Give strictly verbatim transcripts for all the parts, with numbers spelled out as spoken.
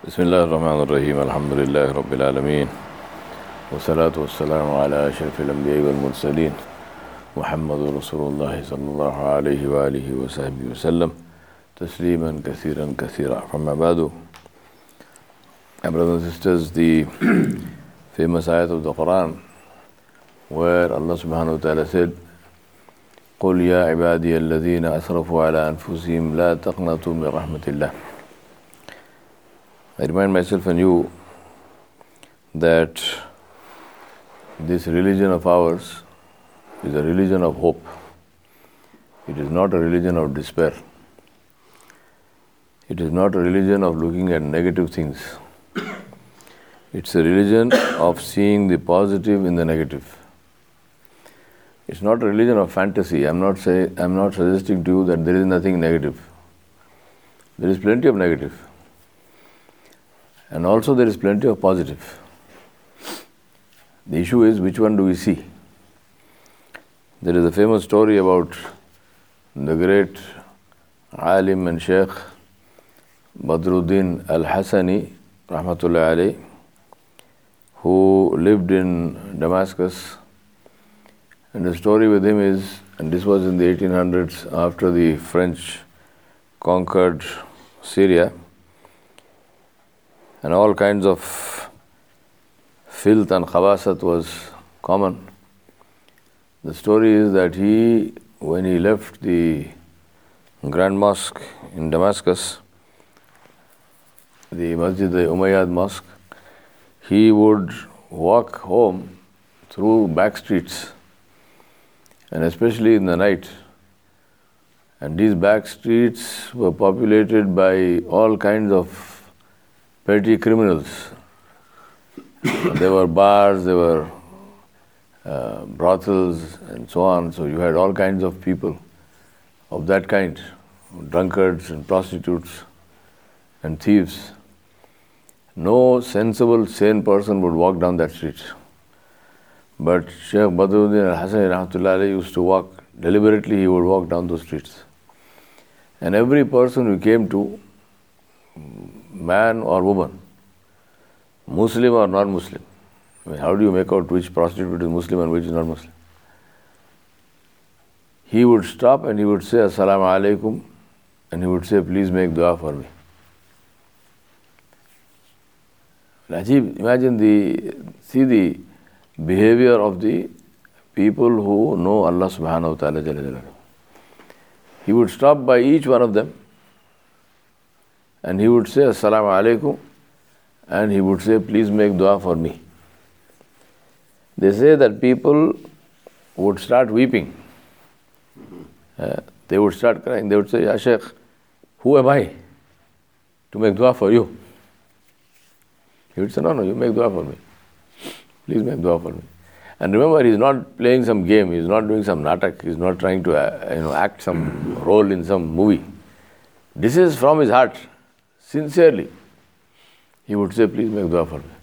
بسم الله الرحمن الرحيم الحمد لله رب العالمين والصلاة والسلام على أشرف الأنبياء والمرسلين محمد رسول الله صلى الله عليه وآله وصحبه وسلم تسليما كثيرا كثيرا. From Abadu, my brothers and sisters, the famous ayat of the Quran where Allah subhanahu wa ta'ala said, قُلْ يَا عِبَادِيَ الَّذِينَ أَسْرَفُوا عَلَى أَنفُسِهِمْ لَا تَقْنَطُوا مِنْ رَحْمَةِ اللَّهِ. I remind myself and you that this religion of ours is a religion of hope. It is not a religion of despair. It is not a religion of looking at negative things. It's a religion of seeing the positive in the negative. It's not a religion of fantasy. I'm not say, I'm not suggesting to you that there is nothing negative. There is plenty of negative. And also there is plenty of positive. The issue is, which one do we see? There is a famous story about the great alim and sheikh Badruddin al-Hassani rahmatullahi alayhi, who lived in Damascus. And the story with him is, and this was in the eighteen hundreds after the French conquered Syria, and all kinds of filth and khabasat was common. The story is that he, when he left the Grand Mosque in Damascus, the Masjid Umayyad Mosque, he would walk home through back streets, and especially in the night. And these back streets were populated by all kinds of petty criminals. There were bars, there were uh, brothels and so on. So you had all kinds of people of that kind, drunkards and prostitutes and thieves. No sensible, sane person would walk down that street. But Sheikh Badruddin al-Hassani rahmatullahi alayhi used to walk, deliberately he would walk down those streets. And every person who came to, man or woman, Muslim or non-Muslim, I mean, how do you make out which prostitute is Muslim and which is not Muslim? He would stop and he would say, Assalamu alaikum, and he would say, please make dua for me. Ajib, imagine the, see the behavior of the people who know Allah subhanahu wa ta'ala jalla jalaluhu. He would stop by each one of them and he would say, Assalamu alaikum, and he would say, please make dua for me. They say that people would start weeping. Uh, they would start crying. They would say, Ya Shaykh, who am I to make dua for you? He would say, no, no, you make dua for me. Please make dua for me. And remember, he's not playing some game. He's not doing some natak. He's not trying to uh, you know, act some role in some movie. This is from his heart. Sincerely, he would say, please make dua for me.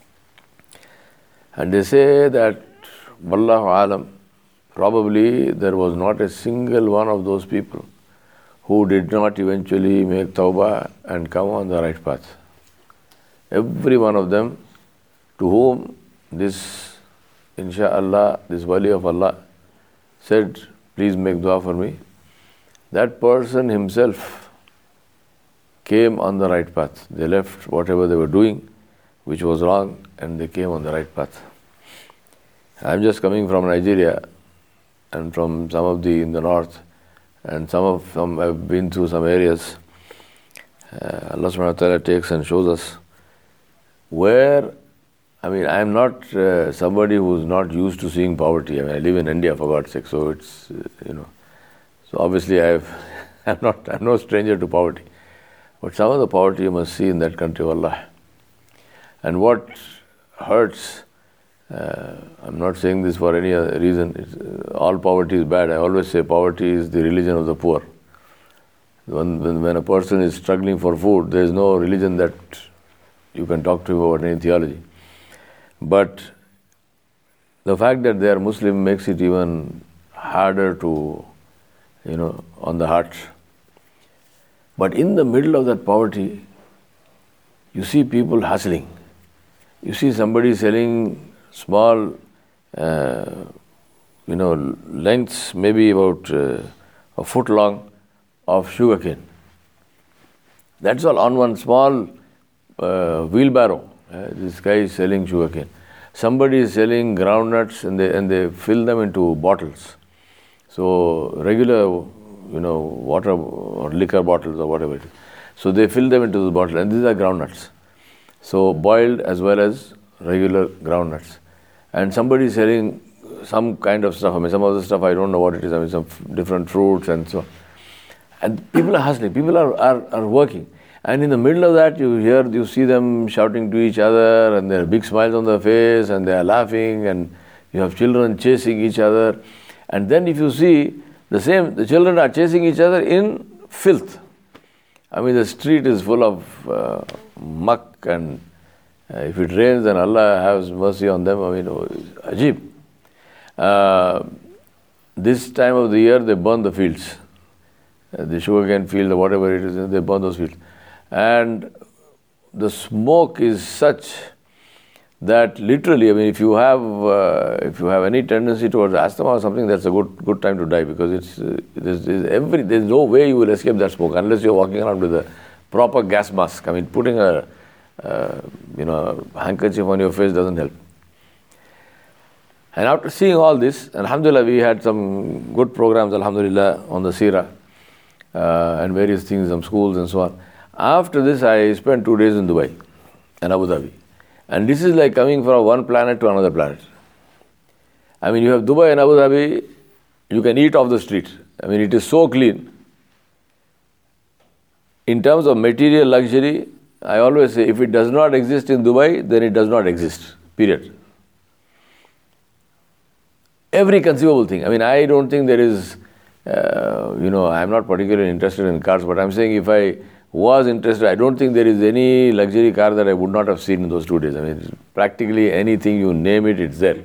And they say that, Wallahu alam, probably there was not a single one of those people who did not eventually make tawbah and come on the right path. Every one of them to whom this, insha'Allah, this wali of Allah said, please make dua for me, that person himself came on the right path. They left whatever they were doing, which was wrong, and they came on the right path. I'm just coming from Nigeria and from some of the in the north, and some of them have been through some areas. Uh, Allah subhanahu wa ta'ala takes and shows us where, I mean, I'm not uh, somebody who's not used to seeing poverty. I mean, I live in India, for God's sake, so it's, uh, you know, so obviously I've, I'm not, I'm no stranger to poverty. But some of the poverty you must see in that country of Allah. And what hurts, uh, I'm not saying this for any other reason, it's, uh, all poverty is bad. I always say poverty is the religion of the poor. When, when, when a person is struggling for food, there is no religion that you can talk to him about any theology. But the fact that they are Muslim makes it even harder to, you know, on the heart. But in the middle of that poverty, you see people hustling. You see somebody selling small, uh, you know, lengths, maybe about uh, a foot long, of sugarcane. That's all on one small uh, wheelbarrow. Uh, this guy is selling sugarcane. Somebody is selling groundnuts, and they and they fill them into bottles. So regular, you know, water or liquor bottles or whatever it is. So they fill them into the bottle, and these are groundnuts. So boiled as well as regular groundnuts. And somebody is selling some kind of stuff. I mean, some of the stuff I don't know what it is. I mean, some f- different fruits and so on. And people are hustling. People are, are, are working. And in the middle of that, you hear, you see them shouting to each other, and there are big smiles on their face, and they are laughing, and you have children chasing each other. And then if you see the same, the children are chasing each other in filth. I mean, the street is full of uh, muck, and uh, if it rains, then Allah has mercy on them. I mean, oh, ajib. Uh, this time of the year, they burn the fields. Uh, the sugarcane field or whatever it is, they burn those fields. And the smoke is such that literally, I mean, if you have uh, if you have any tendency towards asthma or something, that's a good good time to die, because it's uh, there's, there's every there's no way you will escape that smoke unless you're walking around with a proper gas mask. I mean, putting a uh, you know handkerchief on your face doesn't help. And after seeing all this, alhamdulillah, we had some good programs, alhamdulillah, on the Seerah uh, and various things, some schools and so on. After this, I spent two days in Dubai and Abu Dhabi. And this is like coming from one planet to another planet. I mean, you have Dubai and Abu Dhabi, you can eat off the street. I mean, it is so clean. In terms of material luxury, I always say, if it does not exist in Dubai, then it does not exist, period. Every conceivable thing. I mean, I don't think there is, uh, you know, I'm not particularly interested in cars, but I'm saying if I was interested, I don't think there is any luxury car that I would not have seen in those two days. I mean, practically anything, you name it, it's there.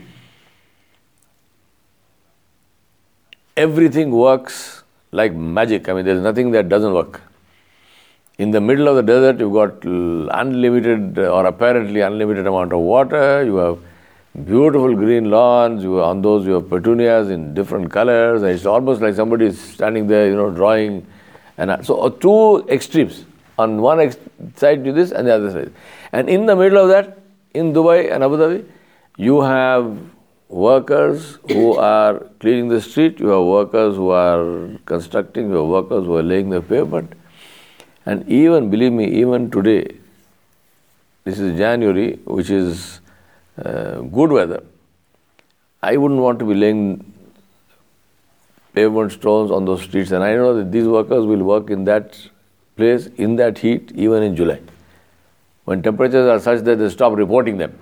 Everything works like magic. I mean, there's nothing that doesn't work. In the middle of the desert, you've got unlimited or apparently unlimited amount of water. You have beautiful green lawns. You on those you have petunias in different colors. And it's almost like somebody is standing there, you know, drawing. And so two extremes. On one ex- side do this and the other side. And in the middle of that, in Dubai and Abu Dhabi, you have workers who are cleaning the street, you have workers who are constructing, you have workers who are laying the pavement. And even, believe me, even today, this is January, which is uh, good weather, I wouldn't want to be laying pavement stones on those streets. And I know that these workers will work in that place, in that heat, even in July, when temperatures are such that they stop reporting them.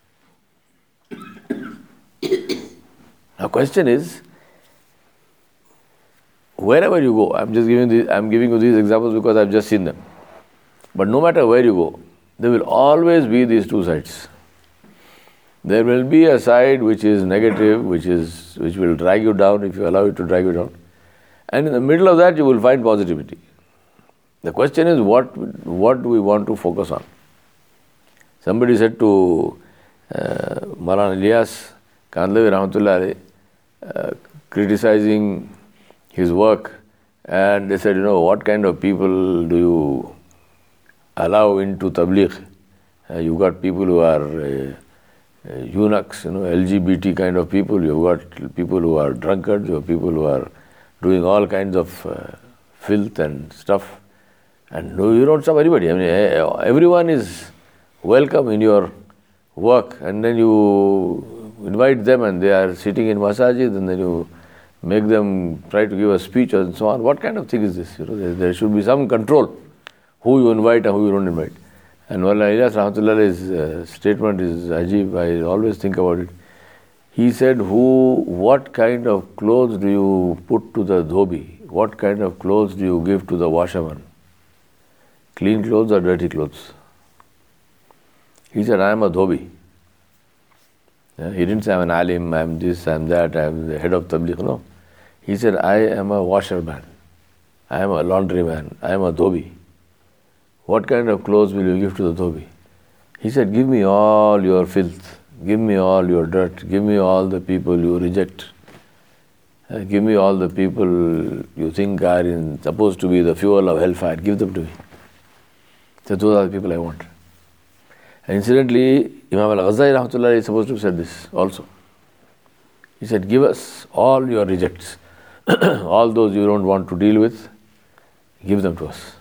Now, question is, wherever you go, I'm just giving these, I'm giving you these examples because I've just seen them. But no matter where you go, there will always be these two sides. There will be a side which is negative, which is which will drag you down if you allow it to drag you down. And in the middle of that, you will find positivity. The question is, what what do we want to focus on? Somebody said to uh, Maulana Ilyas Kandhlawi Rahmatullah alayhi, uh, criticizing his work, and they said, you know, what kind of people do you allow into Tabligh? Uh, you got people who are uh, uh, eunuchs, you know, L G B T kind of people. You've got people who are drunkards. You have people who are doing all kinds of uh, filth and stuff. And no, you don't stop anybody. I mean, everyone is welcome in your work, and then you invite them, and they are sitting in masajid, and then you make them try to give a speech and so on. What kind of thing is this? You know, there, there should be some control who you invite and who you don't invite. And Maulana Ilyas Rahmatullah's uh, statement is ajib. I always think about it. He said, "Who? What kind of clothes do you put to the dhobi? What kind of clothes do you give to the washerman? Clean clothes or dirty clothes?" He said, "I am a dhobi." Yeah, he didn't say, "I'm an alim, I'm this, I'm that, I'm the head of Tabligh." No. He said, "I am a washerman. I am a laundryman. I am a dhobi. what kind of clothes will you give to the dhobi? He said, give me all your filth, give me all your dirt, give me all the people you reject, uh, give me all the people you think are in, supposed to be the fuel of hellfire, give them to me. So those are the people I want. And incidentally, Imam al-Ghazali rahmatullah is supposed to have said this also. He said, give us all your rejects, all those you don't want to deal with, give them to us.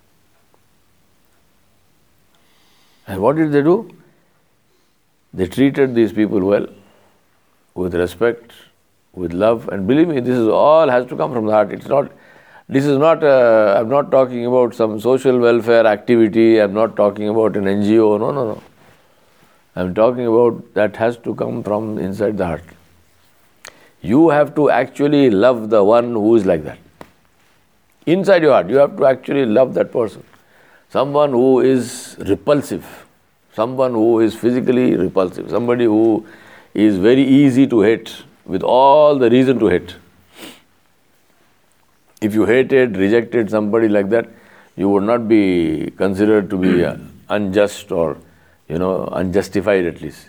And what did they do? They treated these people well, with respect, with love, and believe me, this is all has to come from the heart. It's not, this is not, uh, I'm not talking about some social welfare activity, I'm not talking about an N G O, no, no, no. I'm talking about that has to come from inside the heart. You have to actually love the one who is like that. Inside your heart, you have to actually love that person. Someone who is repulsive, someone who is physically repulsive, somebody who is very easy to hate, with all the reason to hate. If you hated, rejected somebody like that, you would not be considered to be unjust or, you know, unjustified at least.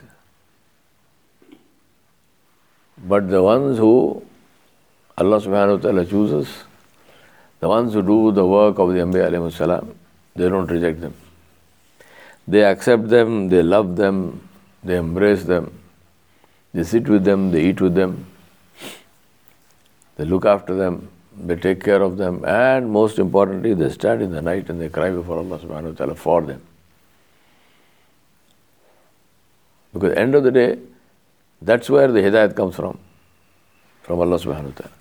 But the ones who Allah subhanahu wa ta'ala chooses, the ones who do the work of the Anbiya alayhimu salam, they don't reject them. They accept them, they love them, they embrace them, they sit with them, they eat with them, they look after them, they take care of them, and most importantly, they stand in the night and they cry before Allah subhanahu wa ta'ala for them. Because at the end of the day, that's where the hidayat comes from, from Allah subhanahu wa ta'ala.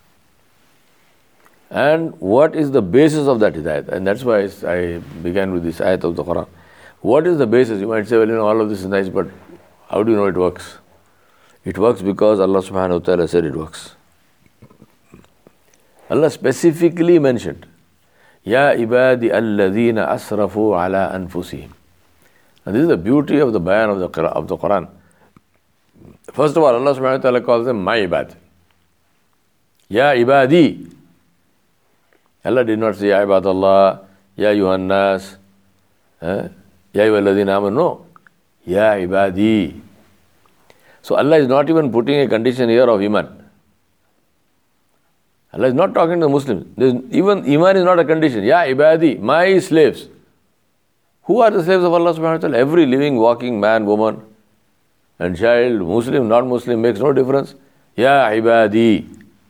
And what is the basis of that hidayat? And that's why I began with this ayat of the Quran. What is the basis? You might say, well, you know, all of this is nice, but how do you know it works? It works because Allah subhanahu wa ta'ala said it works. Allah specifically mentioned, Ya ibadi alladhina asrafu ala anfusihim. And this is the beauty of the bayan of the, of the Quran. First of all, Allah subhanahu wa ta'ala calls them my ibad. Ya ibadi. Allah did not say, Ya ibadallah, Ya yuhannas, eh? Ya ayyuhalladhina amanu. No. Ya ibadi. So Allah is not even putting a condition here of iman. Allah is not talking to the Muslims. There's, even iman is not a condition. Ya ibadi, my slaves. Who are the slaves of Allah subhanahu wa ta'ala? Every living, walking man, woman, and child, Muslim, non-Muslim, makes no difference. Ya ibadi.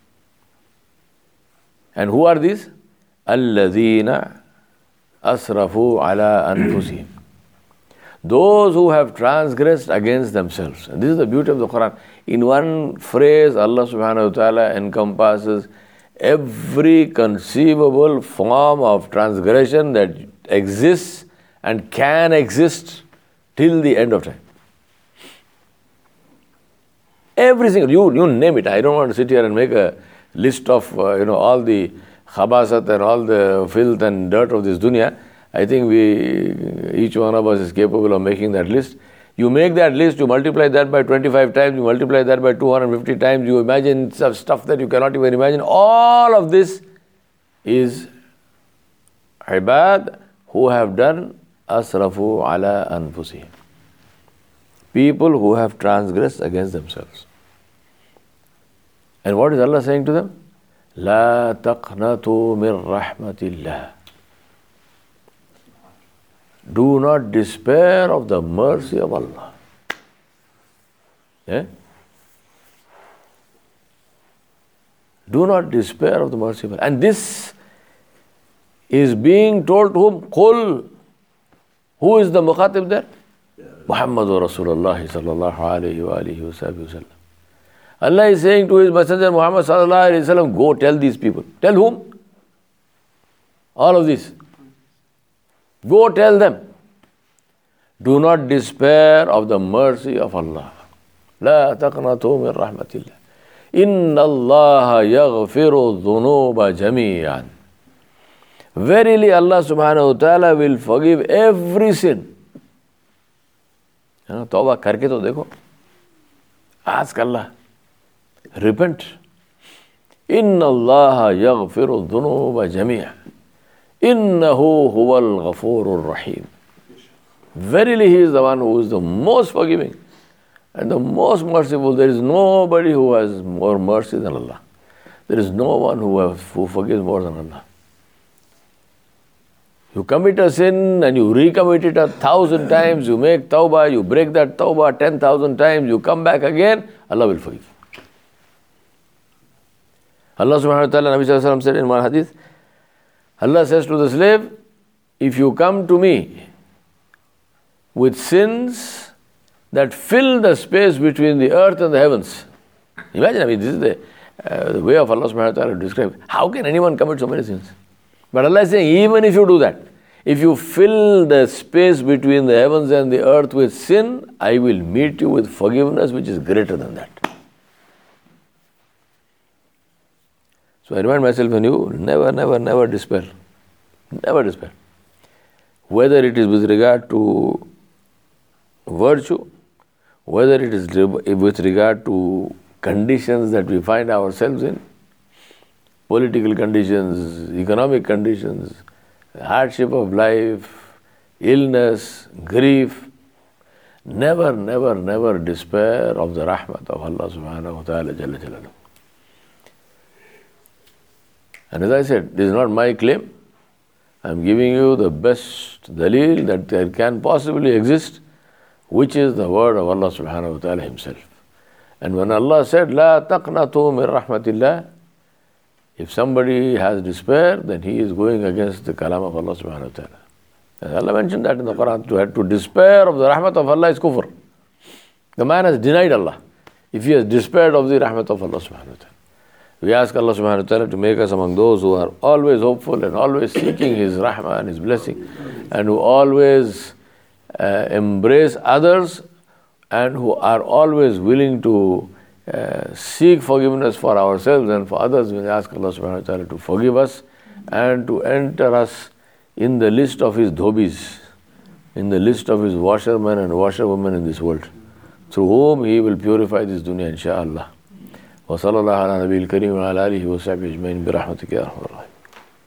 And who are these? Alladhina asrafu ala anfusihim. Those who have transgressed against themselves. And this is the beauty of the Quran. In one phrase, Allah subhanahu wa ta'ala encompasses every conceivable form of transgression that exists and can exist till the end of time. Every single, you, you name it. I don't want to sit here and make a list of, uh, you know, all the khabasat and all the filth and dirt of this dunya. I think we, each one of us is capable of making that list. You make that list, you multiply that by twenty-five times, you multiply that by two hundred fifty times, you imagine stuff that you cannot even imagine. All of this is ibad who have done asrafu ala anfusihim. People who have transgressed against themselves. And what is Allah saying to them? La taqnatu min rahmatillah. Do not despair of the mercy of Allah. Yeah? Do not despair of the mercy of Allah. And this is being told to whom? Qul. Who is the mukhatib there? Yeah. Muhammadur Rasulullah sallallahu alayhi wa alihi wa sallam. Allah is saying to His Messenger Muhammad sallallahu alayhi wa sallam, go tell these people. Tell whom? All of this. Go tell them. Do not despair of the mercy of Allah. La taqnatu min rahmatillah. Inna Allah yaghfiru dhunuba jami'an. Verily Allah subhanahu wa ta'ala will forgive every sin. Tawbah karke to dekho. Ask Allah. Repent. Inna Allah yaghfiru dhunuba jami'an. Innahu huwal ghafurur rahim. Verily He is the one who is the most forgiving and the most merciful. There is nobody who has more mercy than Allah. There is no one who, have, who forgives more than Allah. You commit a sin and you recommit it a thousand times, you make tawbah, you break that tawbah ten thousand times, you come back again, Allah will forgive. Allah subhanahu wa ta'ala, Nabi sallallahu alayhi wa sallam said in one hadith, Allah says to the slave, if you come to me with sins that fill the space between the earth and the heavens. Imagine, I mean, this is the, uh, the way of Allah subhanahu wa ta'ala to describe. How can anyone commit so many sins? But Allah is saying, even if you do that, if you fill the space between the heavens and the earth with sin, I will meet you with forgiveness which is greater than that. So I remind myself and you, never, never, never despair. Never despair. Whether it is with regard to virtue, whether it is with regard to conditions that we find ourselves in, political conditions, economic conditions, hardship of life, illness, grief. Never, never, never despair of the rahmat of Allah subhanahu wa ta'ala jalla jalaluhu. And as I said, this is not my claim. I am giving you the best dalil that there can possibly exist, which is the word of Allah subhanahu wa ta'ala Himself. And when Allah said, La taqnatu min rahmatillah, if somebody has despair, then he is going against the kalam of Allah subhanahu wa ta'ala. And Allah mentioned that in the Quran, to, to despair of the rahmat of Allah is kufr. The man has denied Allah if he has despaired of the rahmat of Allah subhanahu wa ta'ala. We ask Allah subhanahu wa ta'ala to make us among those who are always hopeful and always seeking His rahmah and His blessing, and who always uh, embrace others, and who are always willing to uh, seek forgiveness for ourselves and for others. We ask Allah subhanahu wa ta'ala to forgive us and to enter us in the list of His dhobis, in the list of His washermen and washerwomen in this world, through whom He will purify this dunya, insha'Allah. وصلى الله على نبي الكريم وعلى آله وصحبه أجمعين برحمتك يا أرحم الراحمين.